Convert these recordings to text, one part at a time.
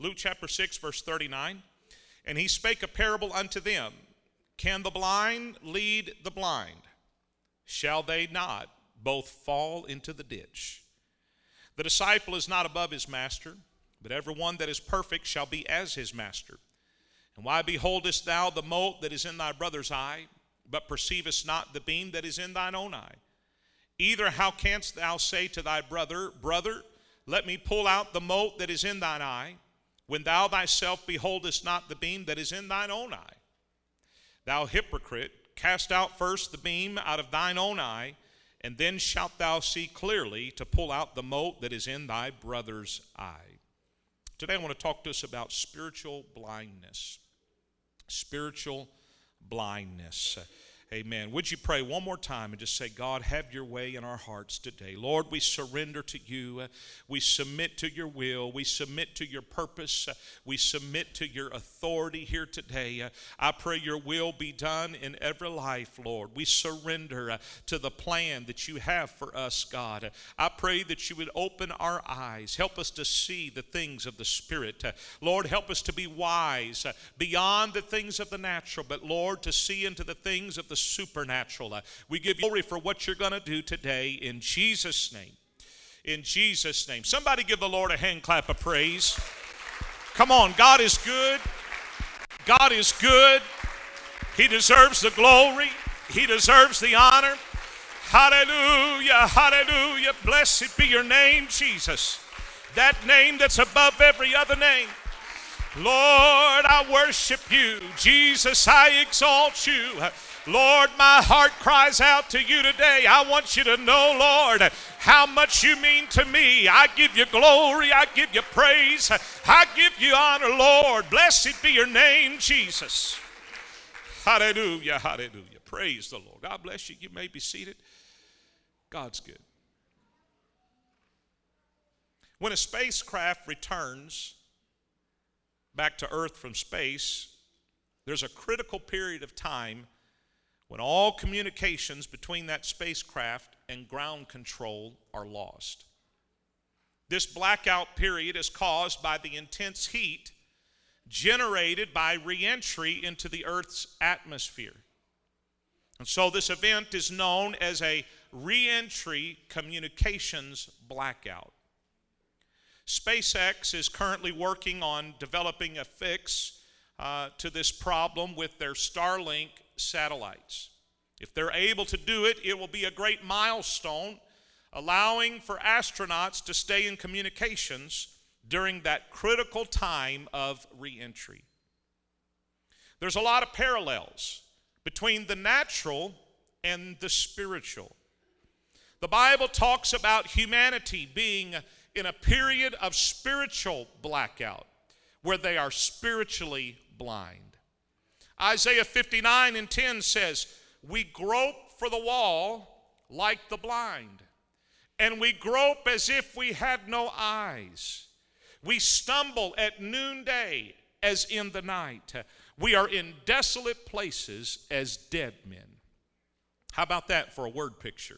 Luke chapter 6, verse 39. And he spake a parable unto them. Can the blind lead the blind? Shall they not both fall into the ditch? The disciple is not above his master, but every one that is perfect shall be as his master. And why beholdest thou the mote that is in thy brother's eye, but perceivest not the beam that is in thine own eye? Either how canst thou say to thy brother, Brother, let me pull out the mote that is in thine eye, when thou thyself beholdest not the beam that is in thine own eye? Thou hypocrite, cast out first the beam out of thine own eye, and then shalt thou see clearly to pull out the mote that is in thy brother's eye. Today I want to talk to us about spiritual blindness. Spiritual blindness. Amen. Would you pray one more time and just say, God, have your way in our hearts today. Lord, we surrender to you. We submit to your will. We submit to your purpose. We submit to your authority here today. I pray your will be done in every life, Lord. We surrender to the plan that you have for us, God. I pray that you would open our eyes. Help us to see the things of the Spirit. Lord, help us to be wise beyond the things of the natural, but Lord, to see into the things of the supernatural. We give you glory for what you're going to do today in Jesus' name. In Jesus' name. Somebody give the Lord a hand clap of praise. Come on, God is good. God is good. He deserves the glory. He deserves the honor. Hallelujah, hallelujah. Blessed be your name, Jesus. That name that's above every other name. Lord, I worship you. Jesus, I exalt you. Lord, my heart cries out to you today. I want you to know, Lord, how much you mean to me. I give you glory. I give you praise. I give you honor, Lord. Blessed be your name, Jesus. Hallelujah, hallelujah. Praise the Lord. God bless you. You may be seated. God's good. When a spacecraft returns back to Earth from space, there's a critical period of time when all communications between that spacecraft and ground control are lost. This blackout period is caused by the intense heat generated by re-entry into the Earth's atmosphere. And so this event is known as a re-entry communications blackout. SpaceX is currently working on developing a fix to this problem with their Starlink satellites. If they're able to do it, it will be a great milestone, allowing for astronauts to stay in communications during that critical time of re-entry. There's a lot of parallels between the natural and the spiritual. The Bible talks about humanity being in a period of spiritual blackout, where they are spiritually blind. Isaiah 59:10 says, we grope for the wall like the blind, and we grope as if we had no eyes. We stumble at noonday as in the night. We are in desolate places as dead men. How about that for a word picture?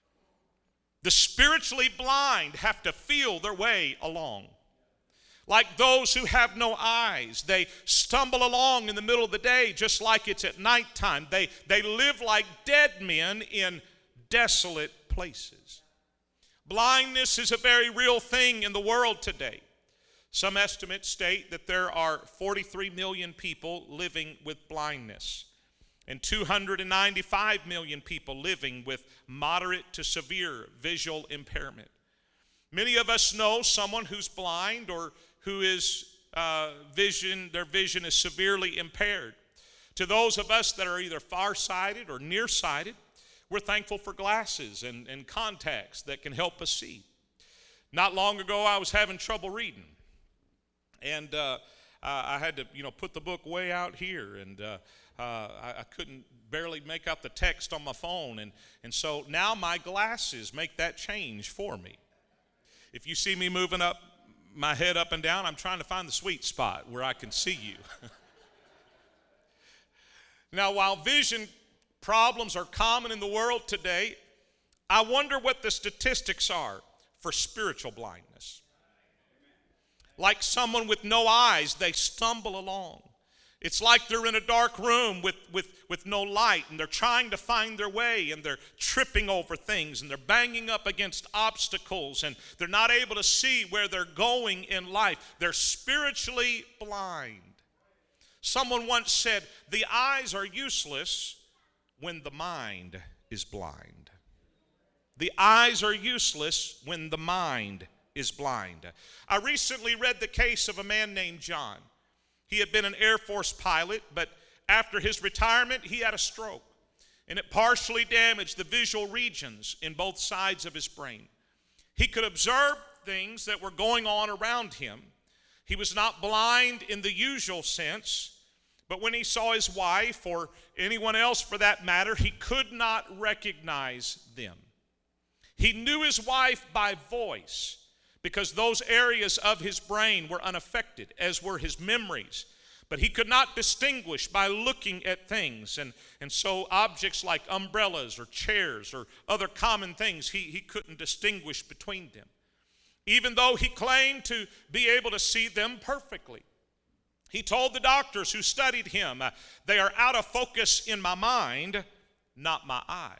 The spiritually blind have to feel their way along. Like those who have no eyes, they stumble along in the middle of the day just like it's at nighttime. They live like dead men in desolate places. Blindness is a very real thing in the world today. Some estimates state that there are 43 million people living with blindness and 295 million people living with moderate to severe visual impairment. Many of us know someone who's blind or who is their vision is severely impaired. To those of us that are either farsighted or nearsighted, we're thankful for glasses and contacts that can help us see. Not long ago, I was having trouble reading, and I had to, put the book way out here, and I couldn't barely make out the text on my phone, and so now my glasses make that change for me. If you see me moving up my head up and down, I'm trying to find the sweet spot where I can see you. Now, while vision problems are common in the world today, I wonder what the statistics are for spiritual blindness. Like someone with no eyes, they stumble along. It's like they're in a dark room with no light, and they're trying to find their way, and they're tripping over things, and they're banging up against obstacles, and they're not able to see where they're going in life. They're spiritually blind. Someone once said, the eyes are useless when the mind is blind. The eyes are useless when the mind is blind. I recently read the case of a man named John. He had been an Air Force pilot, but after his retirement, he had a stroke, and it partially damaged the visual regions in both sides of his brain. He could observe things that were going on around him. He was not blind in the usual sense, but when he saw his wife, or anyone else for that matter, he could not recognize them. He knew his wife by voice, because those areas of his brain were unaffected, as were his memories. But he could not distinguish by looking at things. And so objects like umbrellas or chairs or other common things, he couldn't distinguish between them, even though he claimed to be able to see them perfectly. He told the doctors who studied him, they are out of focus in my mind, not my eye.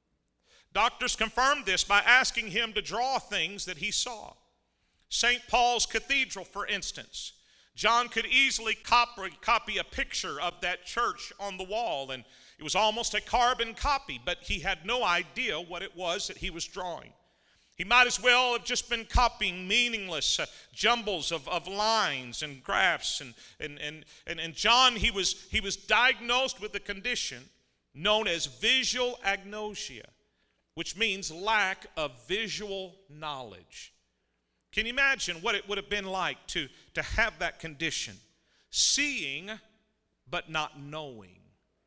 Doctors confirmed this by asking him to draw things that he saw. St. Paul's Cathedral, for instance. John could easily copy a picture of that church on the wall, and it was almost a carbon copy, but he had no idea what it was that he was drawing. He might as well have just been copying meaningless jumbles of lines and graphs. And John, he was diagnosed with a condition known as visual agnosia, which means lack of visual knowledge. Can you imagine what it would have been like to have that condition? Seeing, but not knowing.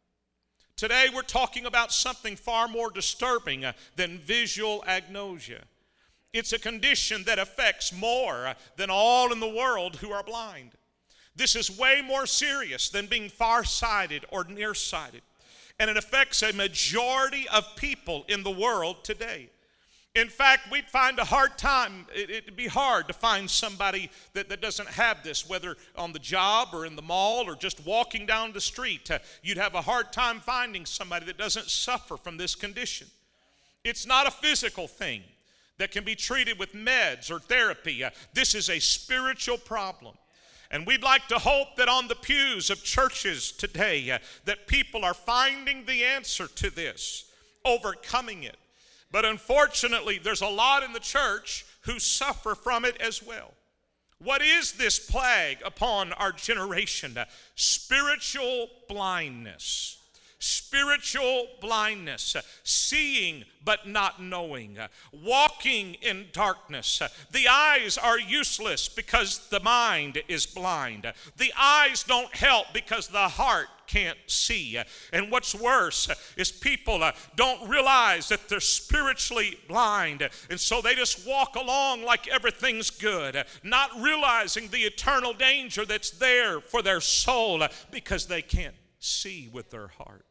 Today we're talking about something far more disturbing than visual agnosia. It's a condition that affects more than all in the world who are blind. This is way more serious than being farsighted or nearsighted. And it affects a majority of people in the world today. In fact, we'd find a hard time, it'd be hard to find somebody that doesn't have this, whether on the job or in the mall or just walking down the street. You'd have a hard time finding somebody that doesn't suffer from this condition. It's not a physical thing that can be treated with meds or therapy. This is a spiritual problem. And we'd like to hope that on the pews of churches today, that people are finding the answer to this, overcoming it. But unfortunately, there's a lot in the church who suffer from it as well. What is this plague upon our generation? Spiritual blindness. Spiritual blindness, seeing but not knowing, walking in darkness. The eyes are useless because the mind is blind. The eyes don't help because the heart can't see. And what's worse is people don't realize that they're spiritually blind, and so they just walk along like everything's good, not realizing the eternal danger that's there for their soul because they can't see with their heart.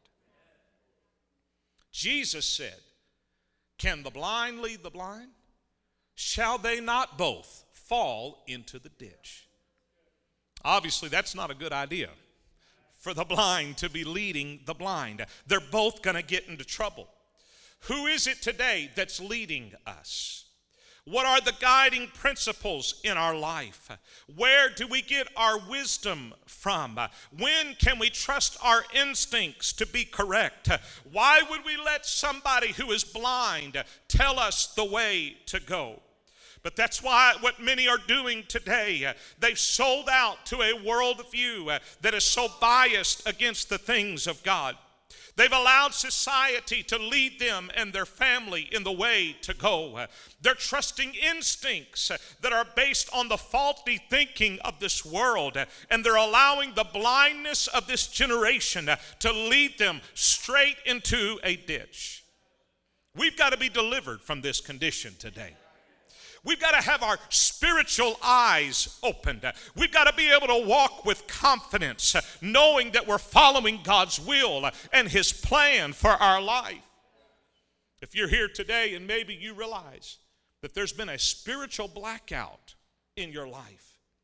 Jesus said, can the blind lead the blind? Shall they not both fall into the ditch? Obviously, that's not a good idea for the blind to be leading the blind. They're both going to get into trouble. Who is it today that's leading us? What are the guiding principles in our life? Where do we get our wisdom from? When can we trust our instincts to be correct? Why would we let somebody who is blind tell us the way to go? But that's why what many are doing today, they've sold out to a worldview that is so biased against the things of God. They've allowed society to lead them and their family in the way to go. They're trusting instincts that are based on the faulty thinking of this world, and they're allowing the blindness of this generation to lead them straight into a ditch. We've got to be delivered from this condition today. We've got to have our spiritual eyes opened. We've got to be able to walk with confidence, knowing that we're following God's will and His plan for our life. If you're here today and maybe you realize that there's been a spiritual blackout in your life,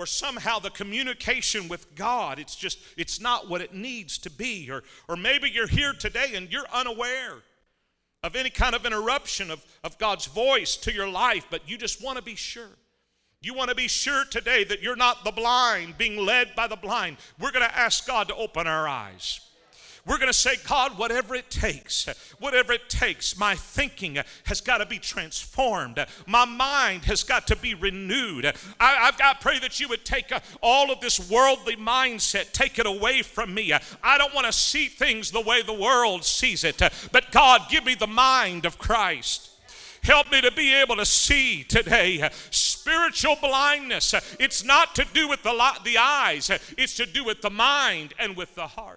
where somehow the communication with God, it's not what it needs to be. Or maybe you're here today and you're unaware of any kind of interruption of God's voice to your life, but you just want to be sure. You want to be sure today that you're not the blind being led by the blind. We're going to ask God to open our eyes. We're going to say, God, whatever it takes, my thinking has got to be transformed. My mind has got to be renewed. I've got to pray that you would take all of this worldly mindset, take it away from me. I don't want to see things the way the world sees it, but God, give me the mind of Christ. Help me to be able to see today. Spiritual blindness, it's not to do with the eyes, it's to do with the mind and with the heart.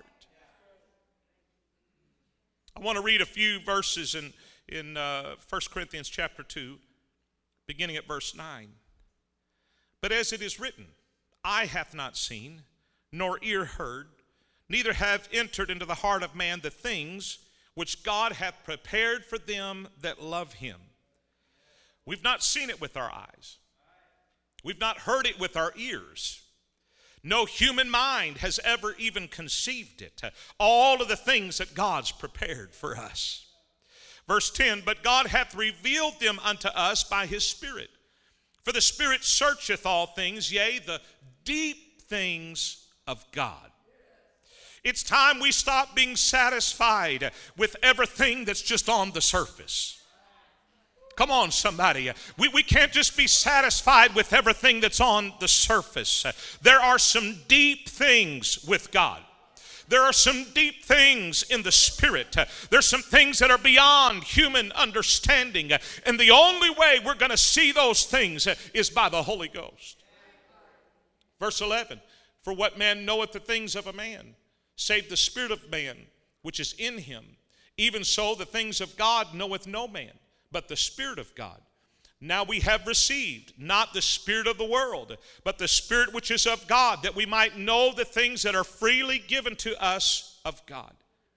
I want to read a few verses in 1 Corinthians chapter 2, beginning at verse 9. But as it is written, eye hath not seen, nor ear heard, neither have entered into the heart of man the things which God hath prepared for them that love him. We've not seen it with our eyes. We've not heard it with our ears. No human mind has ever even conceived it. All of the things that God's prepared for us. Verse 10, but God hath revealed them unto us by his Spirit. For the Spirit searcheth all things, yea, the deep things of God. It's time we stop being satisfied with everything that's just on the surface. Come on, somebody. We can't just be satisfied with everything that's on the surface. There are some deep things with God. There are some deep things in the Spirit. There's some things that are beyond human understanding. And the only way we're going to see those things is by the Holy Ghost. Verse 11, for what man knoweth the things of a man, save the spirit of man, which is in him? Even so the things of God knoweth no man, but the Spirit of God. Now we have received not the spirit of the world, but the Spirit which is of God, that we might know the things that are freely given to us of God.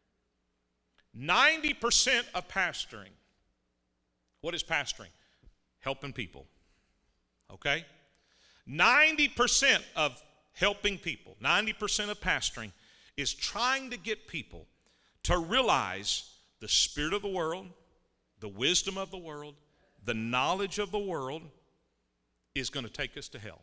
90% of pastoring. What is pastoring? Helping people. Okay? 90% of helping people, 90% of pastoring is trying to get people to realize the spirit of the world, the wisdom of the world, the knowledge of the world is going to take us to hell.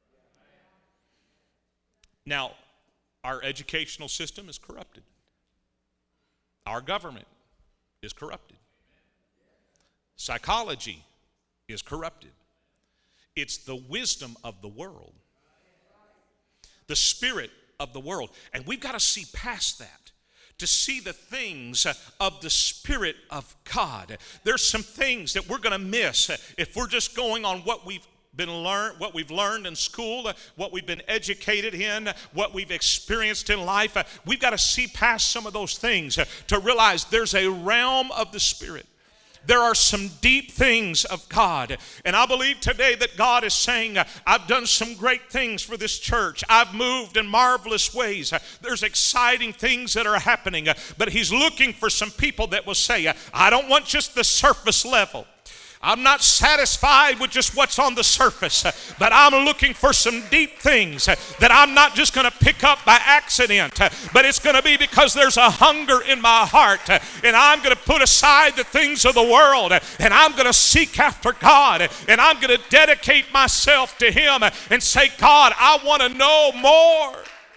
Now, our educational system is corrupted. Our government is corrupted. Psychology is corrupted. It's the wisdom of the world, the spirit of the world. And we've got to see past that to see the things of the Spirit of God. There's some things that we're going to miss if we're just going on what we've learned in school, what we've been educated in, what we've experienced in life. We've got to see past some of those things to realize there's a realm of the Spirit. There are some deep things of God. And I believe today that God is saying, I've done some great things for this church. I've moved in marvelous ways. There's exciting things that are happening. But he's looking for some people that will say, I don't want just the surface level. I'm not satisfied with just what's on the surface, but I'm looking for some deep things that I'm not just going to pick up by accident, but it's going to be because there's a hunger in my heart, and I'm going to put aside the things of the world, and I'm going to seek after God, and I'm going to dedicate myself to him and say, God, I want to know more.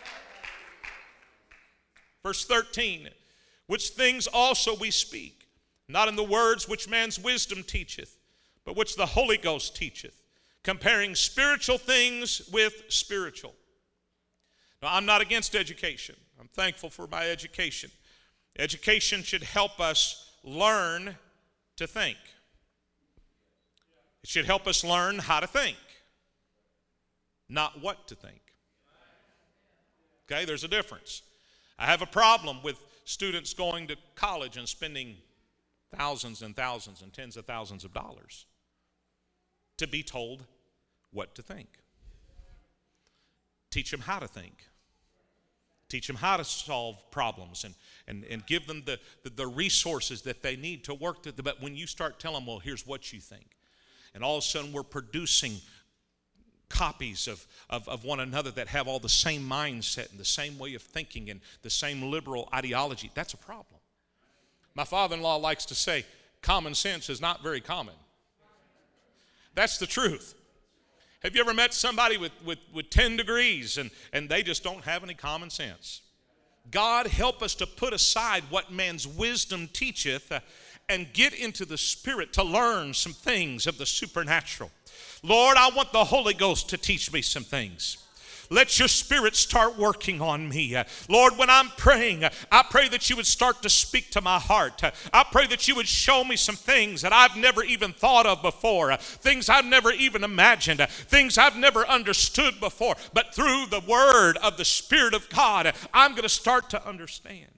Verse 13, which things also we speak, not in the words which man's wisdom teacheth, but which the Holy Ghost teacheth, comparing spiritual things with spiritual. Now, I'm not against education. I'm thankful for my education. Education should help us learn to think. It should help us learn how to think, not what to think. Okay, there's a difference. I have a problem with students going to college and spending thousands and thousands and tens of thousands of dollars to be told what to think. Teach them how to think. Teach them how to solve problems and give them the resources that they need to work through. But when you start telling them, well, here's what you think, and all of a sudden we're producing copies of one another that have all the same mindset and the same way of thinking and the same liberal ideology, that's a problem. My father-in-law likes to say, common sense is not very common. That's the truth. Have you ever met somebody with 10 degrees and they just don't have any common sense? God help us to put aside what man's wisdom teacheth and get into the Spirit to learn some things of the supernatural. Lord, I want the Holy Ghost to teach me some things. Let your Spirit start working on me. Lord, when I'm praying, I pray that you would start to speak to my heart. I pray that you would show me some things that I've never even thought of before, things I've never even imagined, things I've never understood before. But through the word of the Spirit of God, I'm going to start to understand.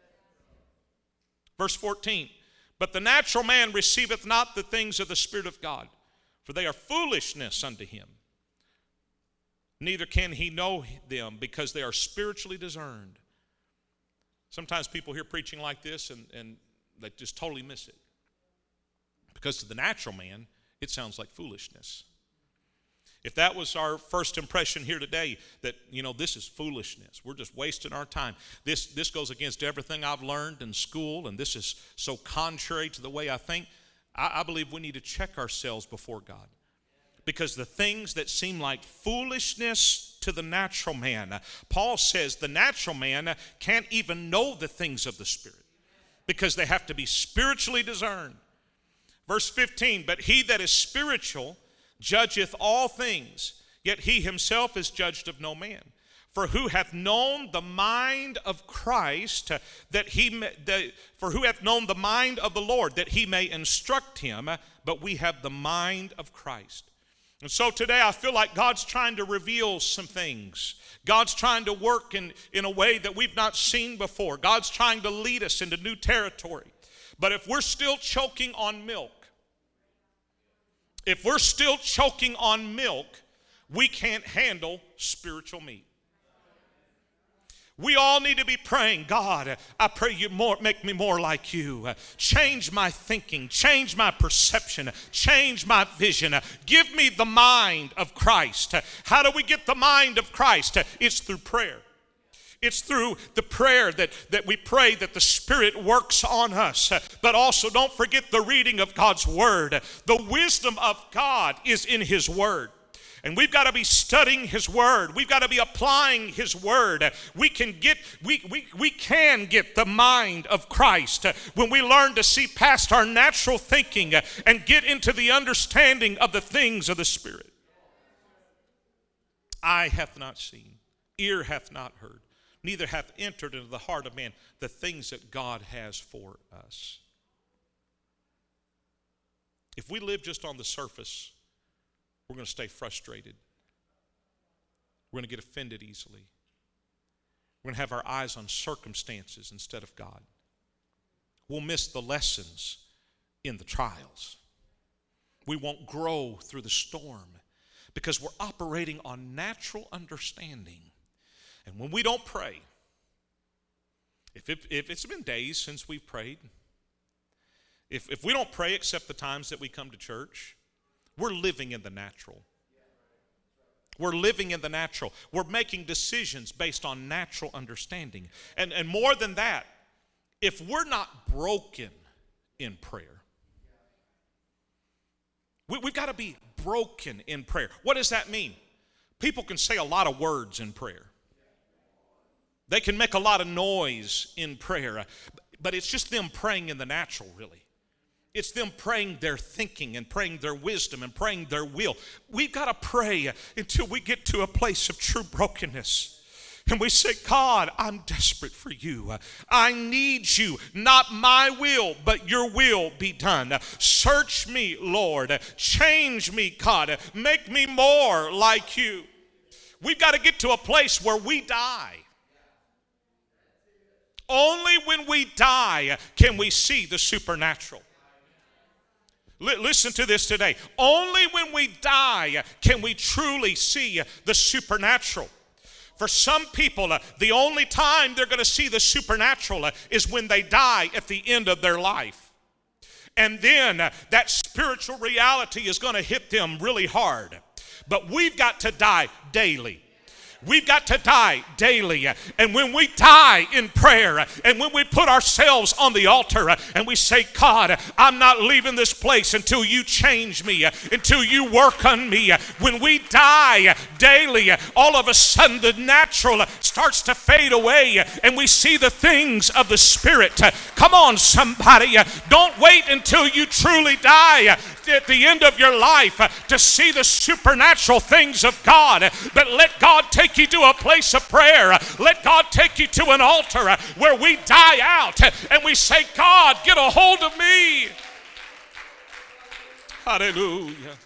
Verse 14, but the natural man receiveth not the things of the Spirit of God, for they are foolishness unto him. Neither can he know them, because they are spiritually discerned. Sometimes people hear preaching like this and they just totally miss it. Because to the natural man, it sounds like foolishness. If that was our first impression here today, that, this is foolishness, we're just wasting our time. This goes against everything I've learned in school, and this is so contrary to the way I think, I believe we need to check ourselves before God. Because the things that seem like foolishness to the natural man, Paul says the natural man can't even know the things of the Spirit because they have to be spiritually discerned. Verse 15, but he that is spiritual judgeth all things, yet he himself is judged of no man. For who hath known the mind of Christ, for who hath known the mind of the Lord, that he may instruct him, but we have the mind of Christ. And so today I feel like God's trying to reveal some things. God's trying to work in a way that we've not seen before. God's trying to lead us into new territory. But if we're still choking on milk, we can't handle spiritual meat. We all need to be praying, God, I pray you make me more like you. Change my thinking, change my perception, change my vision. Give me the mind of Christ. How do we get the mind of Christ? It's through prayer. It's through the prayer that we pray that the Spirit works on us. But also don't forget the reading of God's Word. The wisdom of God is in His Word. And we've got to be studying His Word. We've got to be applying His Word. We can get the mind of Christ when we learn to see past our natural thinking and get into the understanding of the things of the Spirit. Eye hath not seen, ear hath not heard, neither hath entered into the heart of man the things that God has for us. If we live just on the surface, we're going to stay frustrated. We're going to get offended easily. We're going to have our eyes on circumstances instead of God. We'll miss the lessons in the trials. We won't grow through the storm because we're operating on natural understanding. And when we don't pray, if it's been days since we've prayed, if we don't pray except the times that we come to church, we're living in the natural. We're living in the natural. We're making decisions based on natural understanding. And more than that, if we're not broken in prayer, we've got to be broken in prayer. What does that mean? People can say a lot of words in prayer. They can make a lot of noise in prayer, but it's just them praying in the natural, really. It's them praying their thinking and praying their wisdom and praying their will. We've got to pray until we get to a place of true brokenness. And we say, God, I'm desperate for you. I need you. Not my will, but your will be done. Search me, Lord. Change me, God. Make me more like you. We've got to get to a place where we die. Only when we die can we see the supernatural. Listen to this today. Only when we die can we truly see the supernatural. For some people, the only time they're going to see the supernatural is when they die at the end of their life. And then that spiritual reality is going to hit them really hard. But we've got to die daily. We've got to die daily. And when we die in prayer, and when we put ourselves on the altar, and we say, God, I'm not leaving this place until you change me, until you work on me. When we die daily, all of a sudden the natural starts to fade away, and we see the things of the Spirit. Come on, somebody. Don't wait until you truly die at the end of your life to see the supernatural things of God, but let God take you to a place of prayer. Let God take you to an altar where we die out and we say, God, get a hold of me. Hallelujah.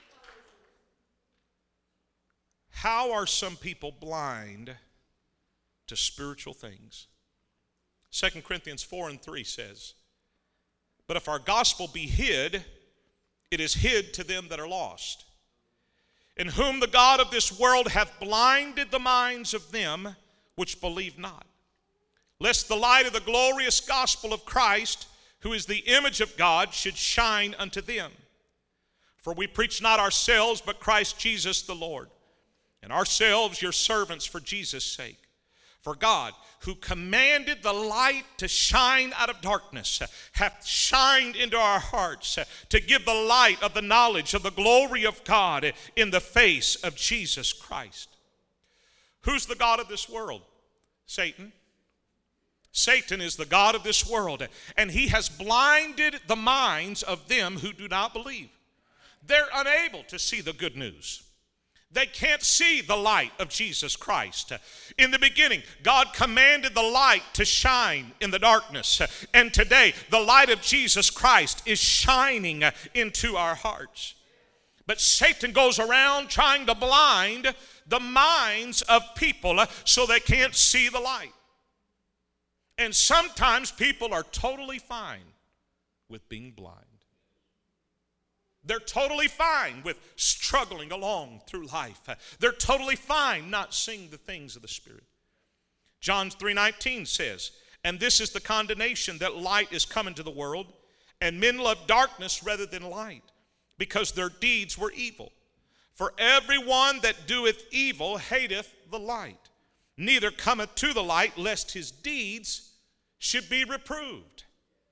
How are some people blind to spiritual things? 2 Corinthians 4:3 says, but if our gospel be hid, it is hid to them that are lost, in whom the God of this world hath blinded the minds of them which believe not, lest the light of the glorious gospel of Christ, who is the image of God, should shine unto them. For we preach not ourselves, but Christ Jesus the Lord, and ourselves your servants for Jesus' sake. For God, who commanded the light to shine out of darkness, hath shined into our hearts to give the light of the knowledge of the glory of God in the face of Jesus Christ. Who's the god of this world? Satan. Satan is the god of this world, and he has blinded the minds of them who do not believe. They're unable to see the good news. They can't see the light of Jesus Christ. In the beginning, God commanded the light to shine in the darkness. And today, the light of Jesus Christ is shining into our hearts. But Satan goes around trying to blind the minds of people so they can't see the light. And sometimes people are totally fine with being blind. They're totally fine with struggling along through life. They're totally fine not seeing the things of the Spirit. John 3:19 says, and this is the condemnation, that light is come into the world, and men love darkness rather than light, because their deeds were evil. For everyone that doeth evil hateth the light, neither cometh to the light, lest his deeds should be reproved.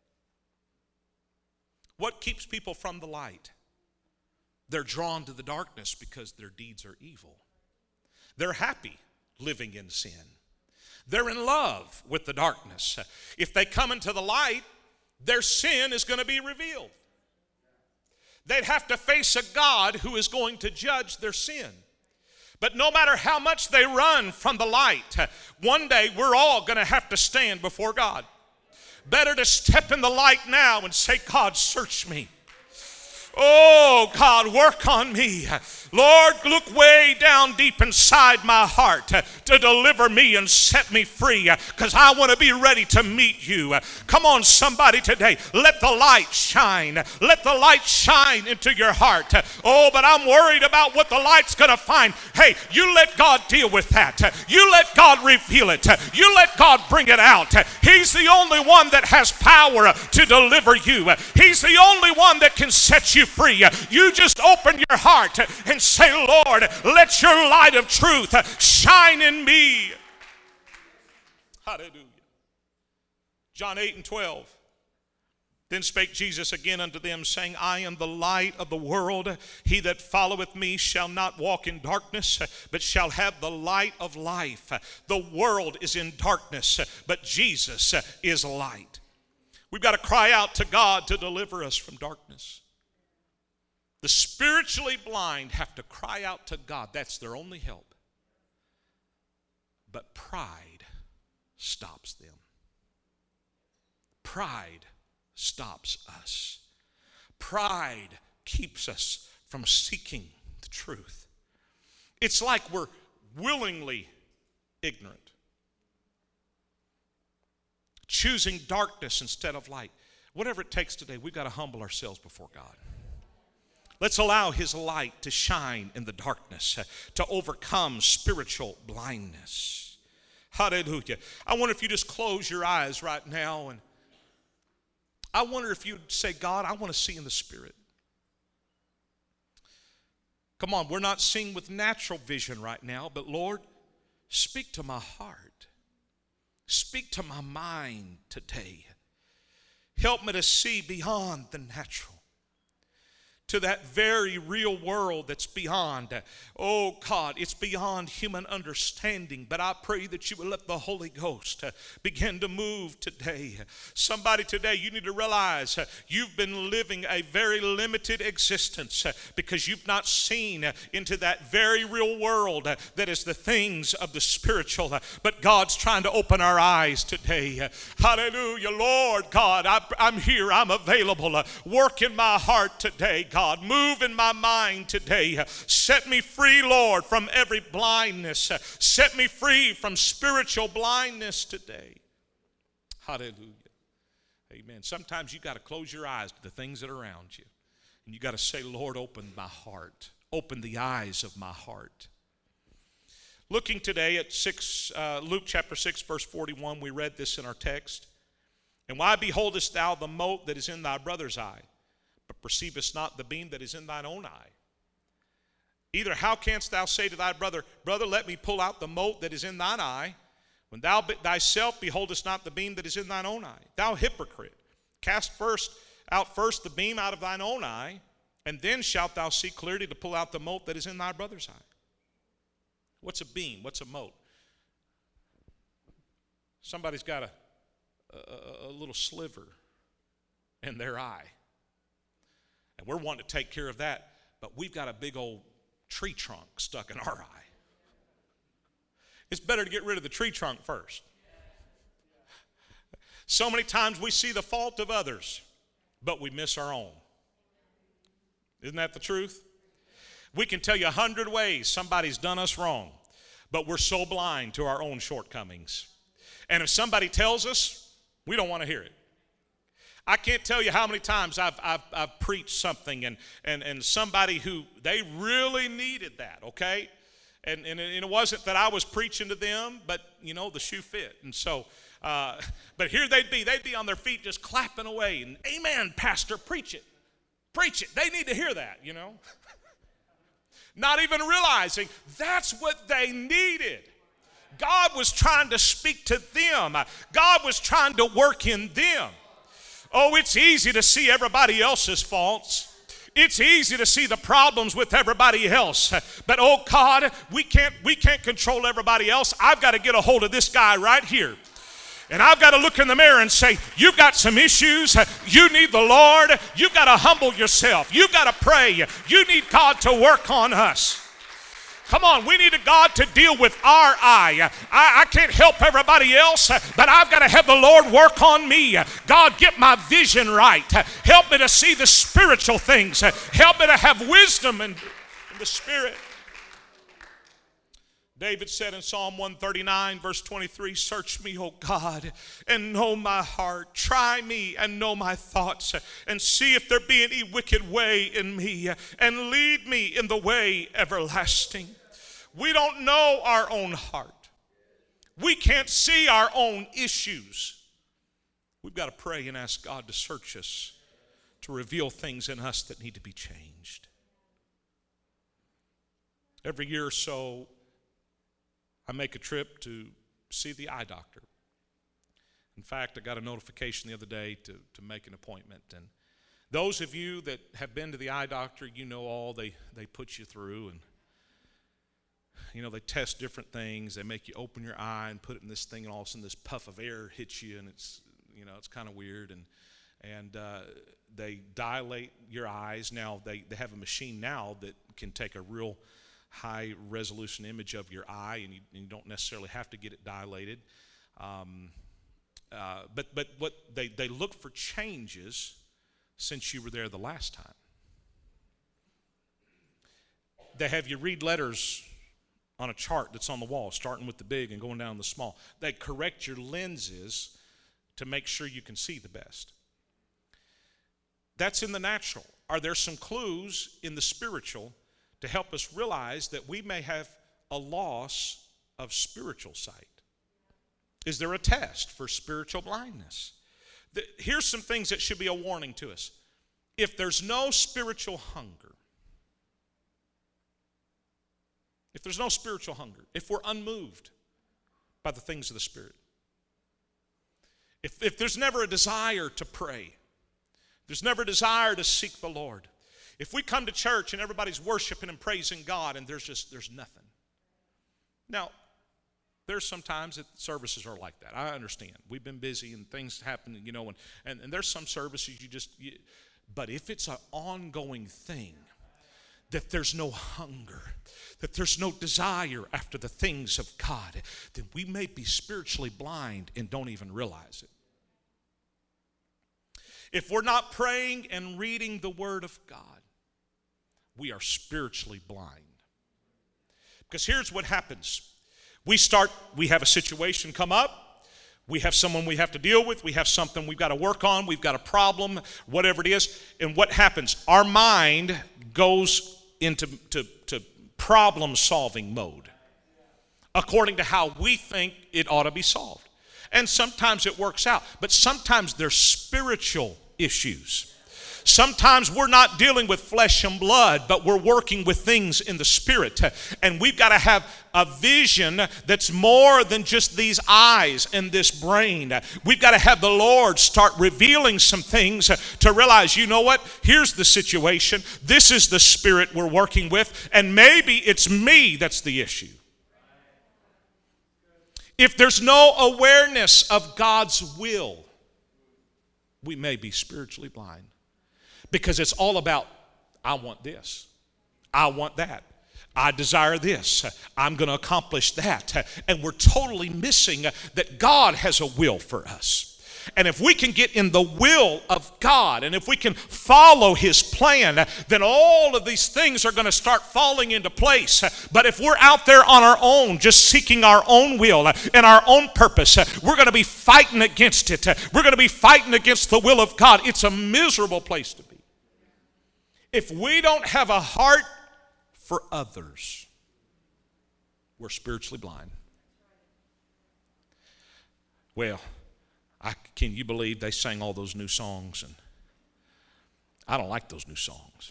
What keeps people from the light? They're drawn to the darkness because their deeds are evil. They're happy living in sin. They're in love with the darkness. If they come into the light, their sin is going to be revealed. They'd have to face a God who is going to judge their sin. But no matter how much they run from the light, one day we're all going to have to stand before God. Better to step in the light now and say, God, search me. Oh, God, work on me. Lord, look way down deep inside my heart to deliver me and set me free, because I want to be ready to meet you. Come on, somebody today. Let the light shine. Let the light shine into your heart. Oh, but I'm worried about what the light's going to find. Hey, you let God deal with that. You let God reveal it. You let God bring it out. He's the only one that has power to deliver you. He's the only one that can set you free. You just open your heart and say, Lord, let your light of truth shine in me. Hallelujah. John 8:12. Then spake Jesus again unto them, saying, I am the light of the world. He that followeth me shall not walk in darkness, but shall have the light of life. The world is in darkness, but Jesus is light. We've got to cry out to God to deliver us from darkness. The spiritually blind have to cry out to God. That's their only help. But pride stops them. Pride stops us. Pride keeps us from seeking the truth. It's like we're willingly ignorant, choosing darkness instead of light. Whatever it takes today, we've got to humble ourselves before God. Let's allow his light to shine in the darkness, to overcome spiritual blindness. Hallelujah. I wonder if you just close your eyes right now, and I wonder if you'd say, God, I want to see in the Spirit. Come on, we're not seeing with natural vision right now, but Lord, speak to my heart. Speak to my mind today. Help me to see beyond the natural, to that very real world that's beyond. Oh God, it's beyond human understanding. But I pray that you will let the Holy Ghost begin to move today. Somebody today, you need to realize you've been living a very limited existence because you've not seen into that very real world that is the things of the spiritual. But God's trying to open our eyes today. Hallelujah. Lord God, I'm here. I'm available. Work in my heart today, God. Move in my mind today. Set me free, Lord, from every blindness. Set me free from spiritual blindness today. Hallelujah. Amen. Sometimes you got to close your eyes to the things that are around you. And you got to say, Lord, open my heart. Open the eyes of my heart. Looking today at Luke chapter 6, verse 41, we read this in our text. And why beholdest thou the mote that is in thy brother's eye, but perceivest not the beam that is in thine own eye? Either how canst thou say to thy brother, Brother, let me pull out the mote that is in thine eye, when thou thyself beholdest not the beam that is in thine own eye? Thou hypocrite, cast out first the beam out of thine own eye, and then shalt thou see clearly to pull out the mote that is in thy brother's eye. What's a beam? What's a mote? Somebody's got a little sliver in their eye. And we're wanting to take care of that, but we've got a big old tree trunk stuck in our eye. It's better to get rid of the tree trunk first. So many times we see the fault of others, but we miss our own. Isn't that the truth? We can tell you 100 ways somebody's done us wrong, but we're so blind to our own shortcomings. And if somebody tells us, we don't want to hear it. I can't tell you how many times I've preached something and somebody who they really needed that, okay? And it wasn't that I was preaching to them, but, you know, the shoe fit. And so, but here they'd be on their feet just clapping away. And, amen, pastor, preach it. Preach it. They need to hear that, you know. Not even realizing that's what they needed. God was trying to speak to them. God was trying to work in them. Oh, it's easy to see everybody else's faults. It's easy to see the problems with everybody else. But oh God, we can't control everybody else. I've got to get a hold of this guy right here. And I've got to look in the mirror and say, you've got some issues. You need the Lord. You've got to humble yourself. You've got to pray. You need God to work on us. Come on, we need God to deal with our eye. I can't help everybody else, but I've got to have the Lord work on me. God, get my vision right. Help me to see the spiritual things. Help me to have wisdom in the Spirit. David said in Psalm 139, verse 23, search me, O God, and know my heart. Try me and know my thoughts, and see if there be any wicked way in me, and lead me in the way everlasting. We don't know our own heart. We can't see our own issues. We've got to pray and ask God to search us, to reveal things in us that need to be changed. Every year or so, I make a trip to see the eye doctor. In fact, I got a notification the other day to make an appointment. And those of you that have been to the eye doctor, you know all they put you through. And, you know, they test different things. They make you open your eye and put it in this thing, and all of a sudden this puff of air hits you, and it's, you know, it's kind of weird. And they dilate your eyes. Now, they have a machine now that can take a real high resolution image of your eye, and you don't necessarily have to get it dilated. But what they look for changes since you were there the last time. They have you read letters on a chart that's on the wall, starting with the big and going down the small. They correct your lenses to make sure you can see the best. That's in the natural. Are there some clues in the spiritual to help us realize that we may have a loss of spiritual sight? Is there a test for spiritual blindness? Here's some things that should be a warning to us. If there's no spiritual hunger, if there's no spiritual hunger, if we're unmoved by the things of the Spirit, if there's never a desire to pray, there's never a desire to seek the Lord, if we come to church and everybody's worshiping and praising God and there's nothing. Now, there's sometimes that services are like that. I understand. We've been busy and things happen, and there's some services but if it's an ongoing thing, that there's no hunger, that there's no desire after the things of God, then we may be spiritually blind and don't even realize it. If we're not praying and reading the Word of God, we are spiritually blind. Because here's what happens. We have a situation come up, we have someone we have to deal with, we have something we've got to work on, we've got a problem, whatever it is, and what happens? Our mind goes into problem-solving mode according to how we think it ought to be solved. And sometimes it works out, but sometimes there's spiritual issues. Sometimes we're not dealing with flesh and blood, but we're working with things in the Spirit. And we've got to have a vision that's more than just these eyes and this brain. We've got to have the Lord start revealing some things to realize, you know what? Here's the situation. This is the spirit we're working with. And maybe it's me that's the issue. If there's no awareness of God's will, we may be spiritually blind. Because it's all about, I want this, I want that, I desire this, I'm going to accomplish that. And we're totally missing that God has a will for us. And if we can get in the will of God, and if we can follow His plan, then all of these things are going to start falling into place. But if we're out there on our own, just seeking our own will and our own purpose, we're going to be fighting against it. We're going to be fighting against the will of God. It's a miserable place to be. If we don't have a heart for others, we're spiritually blind. Well, can you believe they sang all those new songs? And I don't like those new songs.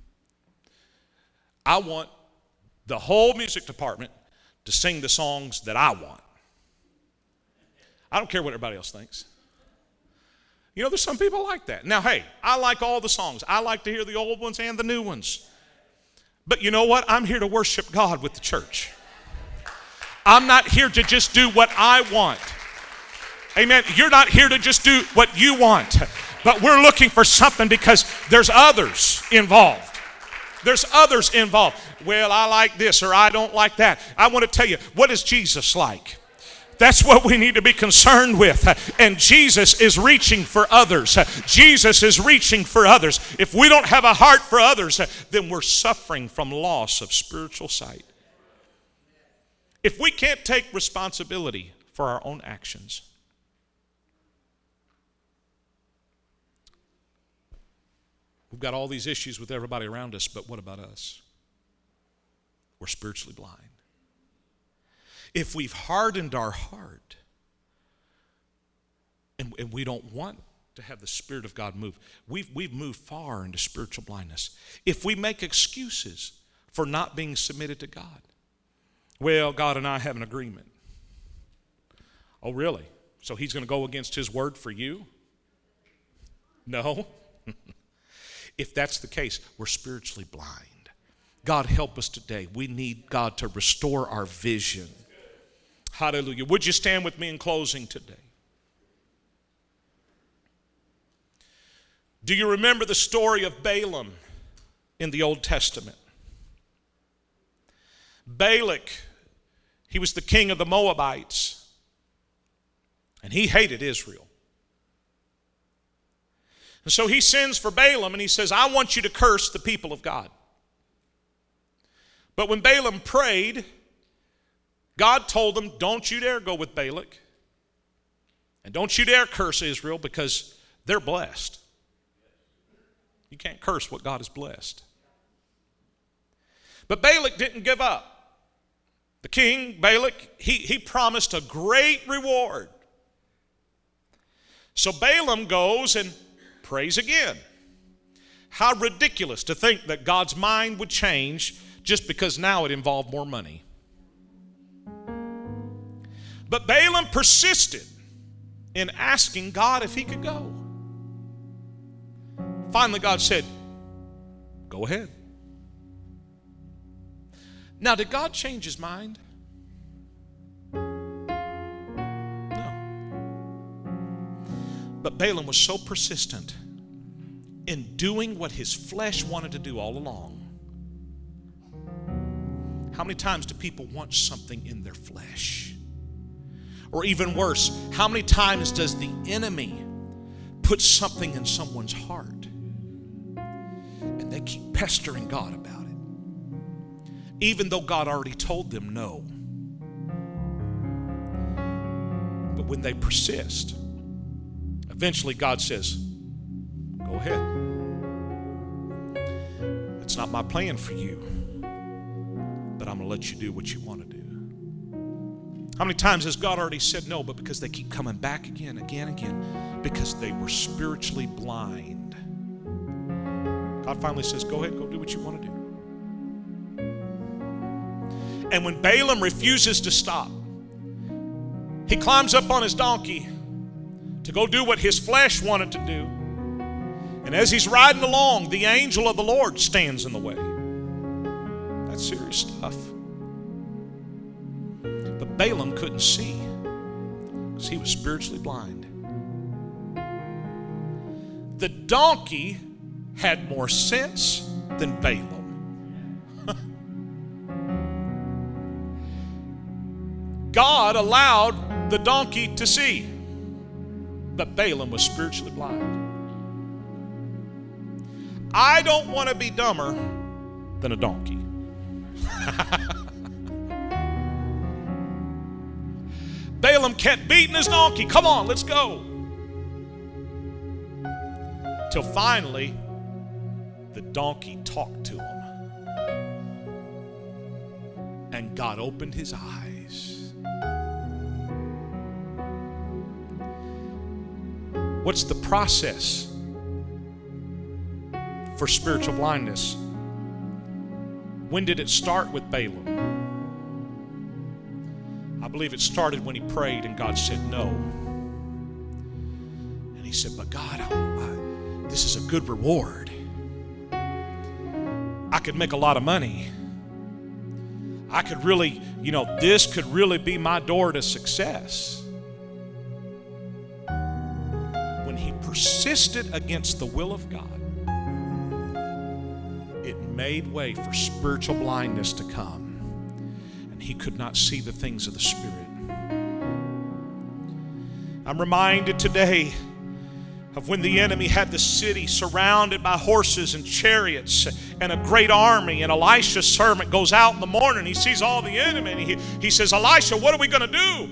I want the whole music department to sing the songs that I want. I don't care what everybody else thinks. There's some people like that. Now, hey, I like all the songs. I like to hear the old ones and the new ones. But you know what? I'm here to worship God with the church. I'm not here to just do what I want. Amen. You're not here to just do what you want. But we're looking for something because there's others involved. There's others involved. Well, I like this or I don't like that. I want to tell you, what is Jesus like? That's what we need to be concerned with. And Jesus is reaching for others. Jesus is reaching for others. If we don't have a heart for others, then we're suffering from loss of spiritual sight. If we can't take responsibility for our own actions, we've got all these issues with everybody around us, but what about us? We're spiritually blind. If we've hardened our heart and we don't want to have the Spirit of God move, we've moved far into spiritual blindness. If we make excuses for not being submitted to God, well, God and I have an agreement. Oh, really? So He's going to go against His word for you? No. If that's the case, we're spiritually blind. God, help us today. We need God to restore our vision. Hallelujah. Would you stand with me in closing today? Do you remember the story of Balaam in the Old Testament? Balak, he was the king of the Moabites, and he hated Israel. And so he sends for Balaam and he says, I want you to curse the people of God. But when Balaam prayed, God told him, don't you dare go with Balak. And don't you dare curse Israel because they're blessed. You can't curse what God has blessed. But Balak didn't give up. The king, Balak, he promised a great reward. So Balaam goes and prays again. How ridiculous to think that God's mind would change just because now it involved more money. But Balaam persisted in asking God if he could go. Finally, God said, go ahead. Now, did God change his mind? No. But Balaam was so persistent in doing what his flesh wanted to do all along. How many times do people want something in their flesh? Or even worse, how many times does the enemy put something in someone's heart and they keep pestering God about it, even though God already told them no? But when they persist, eventually God says, go ahead. It's not my plan for you, but I'm going to let you do what you want to do. How many times has God already said no, but because they keep coming back again, because they were spiritually blind, God finally says, go ahead, go do what you want to do. And when Balaam refuses to stop, he climbs up on his donkey to go do what his flesh wanted to do. And as he's riding along, the angel of the Lord stands in the way. That's serious stuff. But Balaam couldn't see because he was spiritually blind. The donkey had more sense than Balaam. God allowed the donkey to see, but Balaam was spiritually blind. I don't want to be dumber than a donkey. Balaam kept beating his donkey. Come on, let's go. Till finally, the donkey talked to him. And God opened his eyes. What's the process for spiritual blindness? When did it start with Balaam? I believe it started when he prayed and God said no. And he said, but God, this is a good reward. I could make a lot of money. I could really, this could really be my door to success. When he persisted against the will of God, it made way for spiritual blindness to come. And he could not see the things of the Spirit. I'm reminded today of when the enemy had the city surrounded by horses and chariots and a great army, and Elisha's servant goes out in the morning. He sees all the enemy, and he says, Elisha, what are we going to do?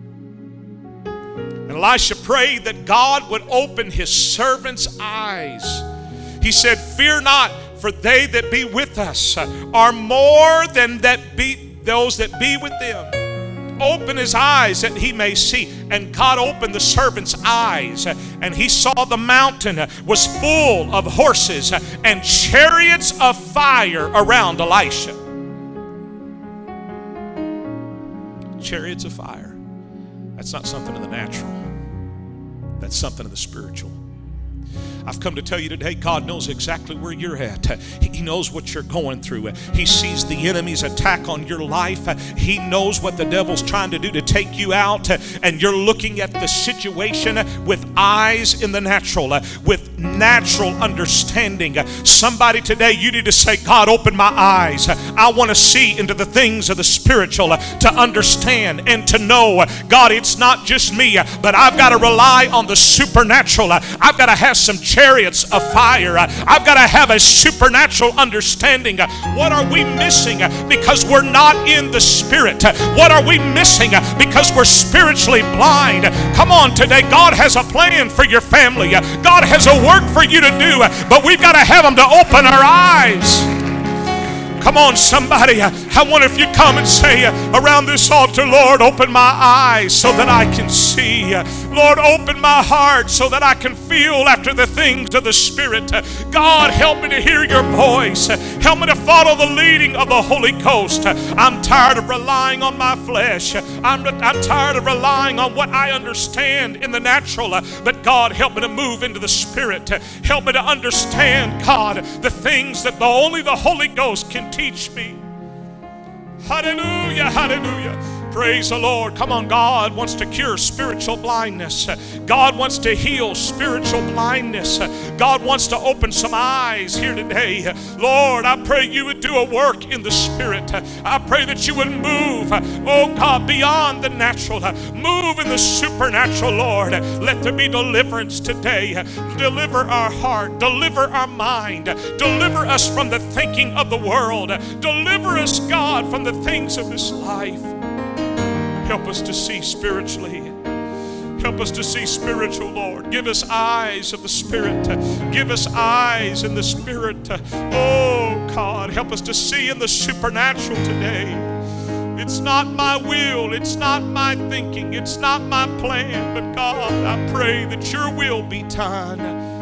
And Elisha prayed that God would open his servant's eyes. He said, fear not, for they that be with us are more than those that be with them. Open his eyes that he may see. And God opened the servant's eyes, and he saw the mountain was full of horses and chariots of fire around Elisha. Chariots of fire. That's not something in the natural. That's something in the spiritual. I've come to tell you today, God knows exactly where you're at. He knows what you're going through. He sees the enemy's attack on your life. He knows what the devil's trying to do to take you out. And you're looking at the situation with eyes in the natural, with natural understanding. Somebody today, you need to say, God, open my eyes. I want to see into the things of the spiritual, to understand and to know, God, it's not just me, but I've got to rely on the supernatural. I've got to have some chariots of fire. I've got to have a supernatural understanding. What are we missing because we're not in the Spirit? What are we missing because we're spiritually blind? Come on today, God has a plan for your family. God has a work for you to do, but we've got to have Him to open our eyes. Come on, somebody. I wonder if you come and say around this altar, Lord, open my eyes so that I can see. Lord, open my heart so that I can feel after the things of the Spirit. God, help me to hear your voice. Help me to follow the leading of the Holy Ghost. I'm tired of relying on my flesh. I'm tired of relying on what I understand in the natural. But God, help me to move into the Spirit. Help me to understand, God, the things that only the Holy Ghost can teach me. Hallelujah, hallelujah. Praise the Lord. Come on, God wants to cure spiritual blindness. God wants to heal spiritual blindness. God wants to open some eyes here today. Lord, I pray you would do a work in the Spirit. I pray that you would move, oh God, beyond the natural. Move in the supernatural, Lord. Let there be deliverance today. Deliver our heart. Deliver our mind. Deliver us from the thinking of the world. Deliver us, God, from the things of this life. Help us to see spiritually. Help us to see spiritual, Lord. Give us eyes of the Spirit. Give us eyes in the Spirit. Oh, God, help us to see in the supernatural today. It's not my will. It's not my thinking. It's not my plan. But, God, I pray that your will be done.